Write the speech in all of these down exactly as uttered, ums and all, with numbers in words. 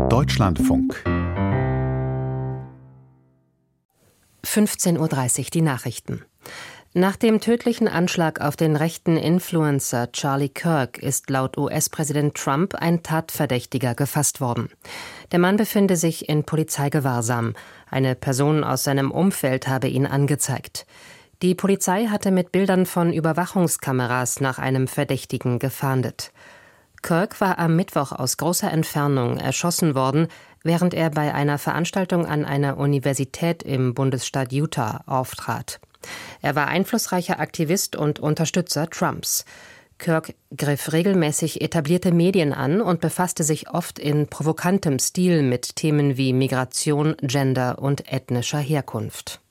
Deutschlandfunk. fünfzehn Uhr dreißig, die Nachrichten. Nach dem tödlichen Anschlag auf den rechten Influencer Charlie Kirk ist laut U S-Präsident Trump ein Tatverdächtiger gefasst worden. Der Mann befinde sich in Polizeigewahrsam. Eine Person aus seinem Umfeld habe ihn angezeigt. Die Polizei hatte mit Bildern von Überwachungskameras nach einem Verdächtigen gefahndet. Kirk war am Mittwoch aus großer Entfernung erschossen worden, während er bei einer Veranstaltung an einer Universität im Bundesstaat Utah auftrat. Er war einflussreicher Aktivist und Unterstützer Trumps. Kirk griff regelmäßig etablierte Medien an und befasste sich oft in provokantem Stil mit Themen wie Migration, Gender und ethnischer Herkunft.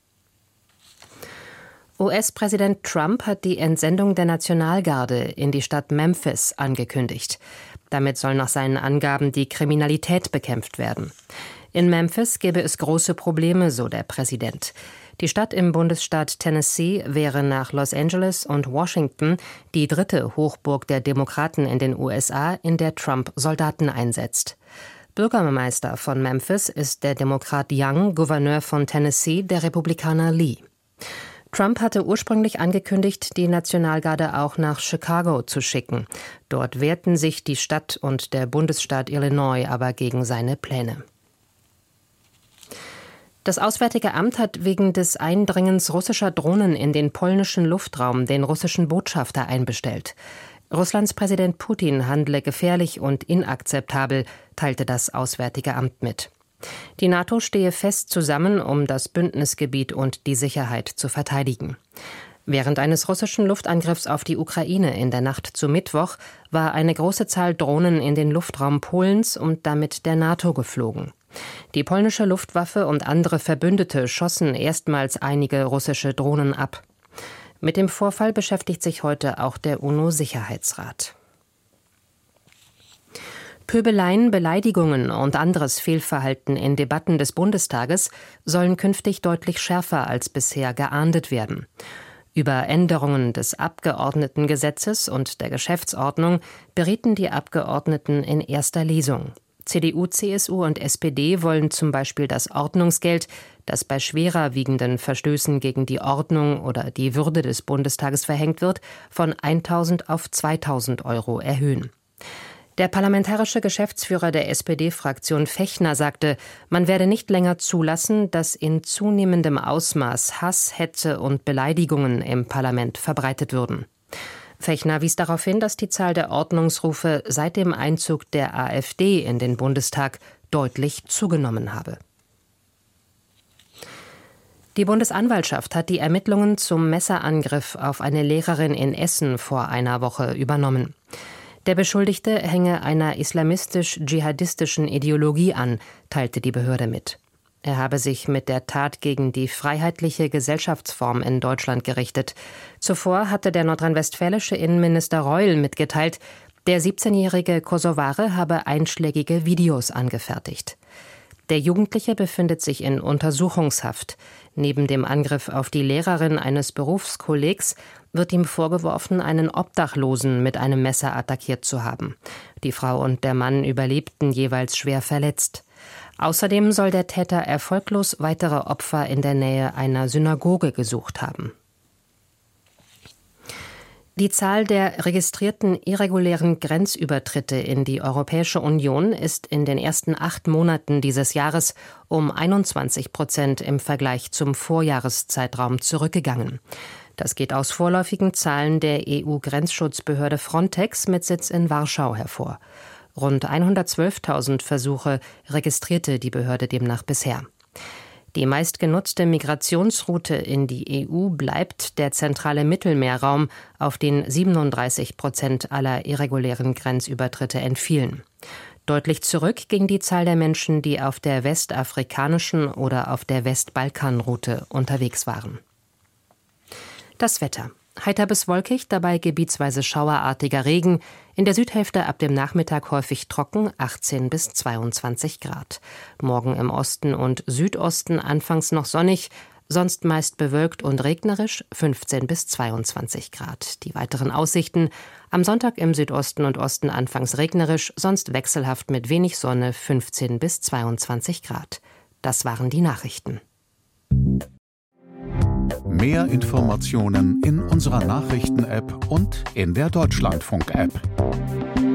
U S-Präsident Trump hat die Entsendung der Nationalgarde in die Stadt Memphis angekündigt. Damit soll nach seinen Angaben die Kriminalität bekämpft werden. In Memphis gäbe es große Probleme, so der Präsident. Die Stadt im Bundesstaat Tennessee wäre nach Los Angeles und Washington die dritte Hochburg der Demokraten in den U S A, in der Trump Soldaten einsetzt. Bürgermeister von Memphis ist der Demokrat Young, Gouverneur von Tennessee der Republikaner Lee. Trump hatte ursprünglich angekündigt, die Nationalgarde auch nach Chicago zu schicken. Dort wehrten sich die Stadt und der Bundesstaat Illinois aber gegen seine Pläne. Das Auswärtige Amt hat wegen des Eindringens russischer Drohnen in den polnischen Luftraum den russischen Botschafter einbestellt. Russlands Präsident Putin handle gefährlich und inakzeptabel, teilte das Auswärtige Amt mit. Die NATO stehe fest zusammen, um das Bündnisgebiet und die Sicherheit zu verteidigen. Während eines russischen Luftangriffs auf die Ukraine in der Nacht zu Mittwoch war eine große Zahl Drohnen in den Luftraum Polens und damit der NATO geflogen. Die polnische Luftwaffe und andere Verbündete schossen erstmals einige russische Drohnen ab. Mit dem Vorfall beschäftigt sich heute auch der UNO-Sicherheitsrat. Pöbeleien, Beleidigungen und anderes Fehlverhalten in Debatten des Bundestages sollen künftig deutlich schärfer als bisher geahndet werden. Über Änderungen des Abgeordnetengesetzes und der Geschäftsordnung berieten die Abgeordneten in erster Lesung. C D U, C S U und S P D wollen zum Beispiel das Ordnungsgeld, das bei schwerer wiegenden Verstößen gegen die Ordnung oder die Würde des Bundestages verhängt wird, von eintausend auf zweitausend Euro erhöhen. Der parlamentarische Geschäftsführer der S P D-Fraktion Fechner sagte, man werde nicht länger zulassen, dass in zunehmendem Ausmaß Hass, Hetze und Beleidigungen im Parlament verbreitet würden. Fechner wies darauf hin, dass die Zahl der Ordnungsrufe seit dem Einzug der AfD in den Bundestag deutlich zugenommen habe. Die Bundesanwaltschaft hat die Ermittlungen zum Messerangriff auf eine Lehrerin in Essen vor einer Woche übernommen. Der Beschuldigte hänge einer islamistisch-dschihadistischen Ideologie an, teilte die Behörde mit. Er habe sich mit der Tat gegen die freiheitliche Gesellschaftsform in Deutschland gerichtet. Zuvor hatte der nordrhein-westfälische Innenminister Reul mitgeteilt, der siebzehnjährige Kosovare habe einschlägige Videos angefertigt. Der Jugendliche befindet sich in Untersuchungshaft. Neben dem Angriff auf die Lehrerin eines Berufskollegs wird ihm vorgeworfen, einen Obdachlosen mit einem Messer attackiert zu haben. Die Frau und der Mann überlebten jeweils schwer verletzt. Außerdem soll der Täter erfolglos weitere Opfer in der Nähe einer Synagoge gesucht haben. Die Zahl der registrierten irregulären Grenzübertritte in die Europäische Union ist in den ersten acht Monaten dieses Jahres um einundzwanzig Prozent im Vergleich zum Vorjahreszeitraum zurückgegangen. Das geht aus vorläufigen Zahlen der E U-Grenzschutzbehörde Frontex mit Sitz in Warschau hervor. Rund hundertzwölftausend Versuche registrierte die Behörde demnach bisher. Die meistgenutzte Migrationsroute in die E U bleibt der zentrale Mittelmeerraum, auf den siebenunddreißig Prozent aller irregulären Grenzübertritte entfielen. Deutlich zurück ging die Zahl der Menschen, die auf der westafrikanischen oder auf der Westbalkanroute unterwegs waren. Das Wetter. Heiter bis wolkig, dabei gebietsweise schauerartiger Regen. In der Südhälfte ab dem Nachmittag häufig trocken, achtzehn bis zweiundzwanzig Grad. Morgen im Osten und Südosten anfangs noch sonnig, sonst meist bewölkt und regnerisch, fünfzehn bis zweiundzwanzig Grad. Die weiteren Aussichten: Am Sonntag im Südosten und Osten anfangs regnerisch, sonst wechselhaft mit wenig Sonne, fünfzehn bis zweiundzwanzig Grad. Das waren die Nachrichten. Mehr Informationen in unserer Nachrichten-App und in der Deutschlandfunk-App.